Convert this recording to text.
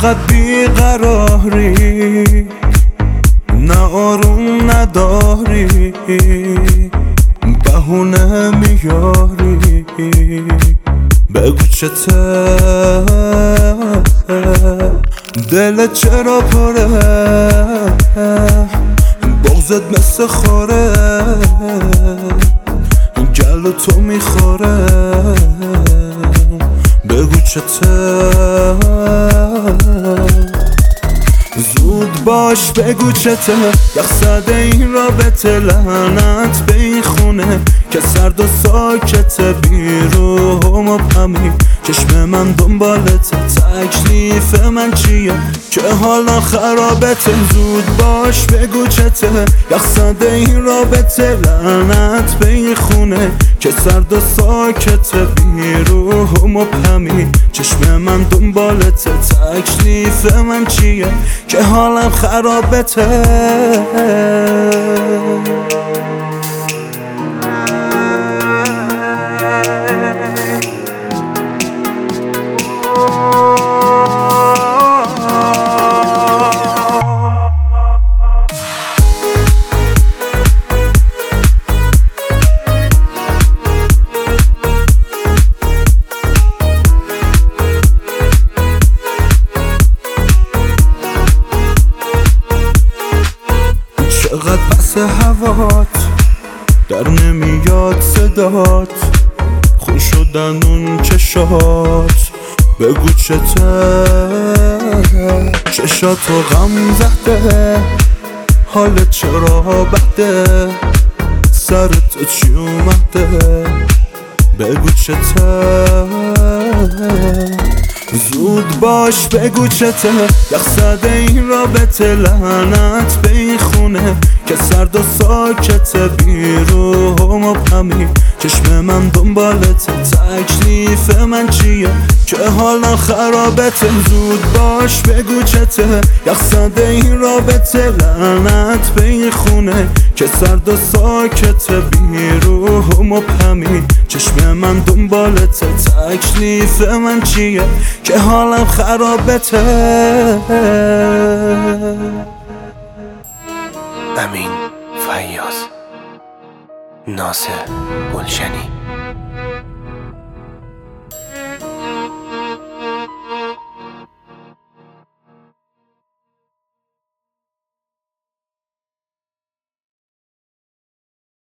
چقدر بیقراری، نه آروم نداری، بهونه میاری، بگو چته دلت چرا پره، بغضت مثل خوره گلو تو میخوره، بگو چته زود باش بگو چته، یخزده این رابطه لعنت به این خونه که سرد و ساکته بیرون و پمی، چشم من دنبالته تکلیف من چیه که حالا خرابته، زود باش بگو چته، یخزده این رابطه لعنت به این خونه که سرد و ساکته بیرون و پمی، چشم من دنبالته تکلیف من چیه که حالم خرابته. چقدر بس هوات در نمیاد صدات، خون شدن اون چشات، بگو چته چشاتو غم زده، حالت چرا بده، سرت چی اومده، بگو چته زود باش بگو چته، یخزده این رابطه لعنت به این خونه که سرد و ساکته بیرون و پمی، چشم من دنبالته تکلیف من چیه که حالا خرابته، زود باش بگو چته، یخزده این رابطه لعنت به این خونه که سرد و ساکته بیرون و پمی، چشم من دنبالته تکلیف من چیه که حالم خرابته. امین فیاض، ناصر گلشنی.